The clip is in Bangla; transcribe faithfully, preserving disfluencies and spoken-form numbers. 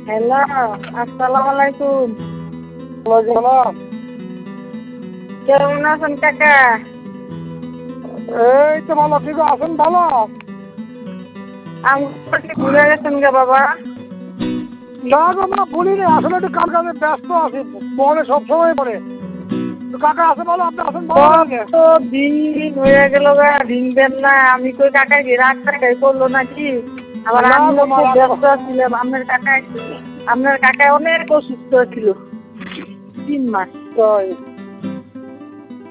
হ্যালো, আসসালামু আলাইকুম। ওয়ালাইকুম। কেমন আছেন কাকা? এই তো ভালো, ঠিক আছেন? ভালো। আমাকে ভুলে গেছেন গে বাবা? না গো মা, ভুলিনি, আসলে একটু কাজ কাজে ব্যস্ত আছি, মনে সবসময় পড়ে। তো কাকা আছে ভালো, আপনি আছেন ভালো লাগে? কত দিন দিন হয়ে গেল গা, দিন দেন না। আমি কই কাকা কি রাগ টাকাই করলো নাকি? আবার না আমিও গো মা, খুব রাগ ব্যস্ত ছিলাম। আপনার কাকা আপনার কাকা অনেক অসুস্থ ছিল তিন মাস। তাই